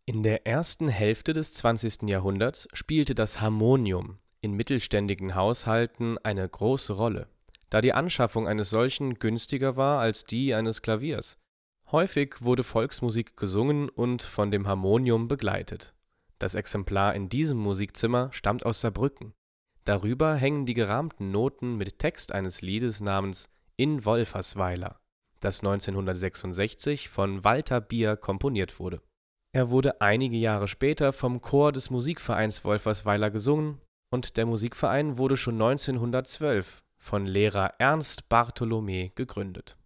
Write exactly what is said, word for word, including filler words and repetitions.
In der ersten Hälfte des zwanzigsten Jahrhunderts spielte das Harmonium in mittelständigen Haushalten eine große Rolle, da die Anschaffung eines solchen günstiger war als die eines Klaviers. Häufig wurde Volksmusik gesungen und von dem Harmonium begleitet. Das Exemplar in diesem Musikzimmer stammt aus Saarbrücken. Darüber hängen die gerahmten Noten mit Text eines Liedes namens In Wolfersweiler, das neunzehnhundertsechsundsechzig von Walter Bier komponiert wurde. Er wurde einige Jahre später vom Chor des Musikvereins Wolfersweiler gesungen und der Musikverein wurde schon neunzehnhundertzwölf von Lehrer Ernst Bartholome gegründet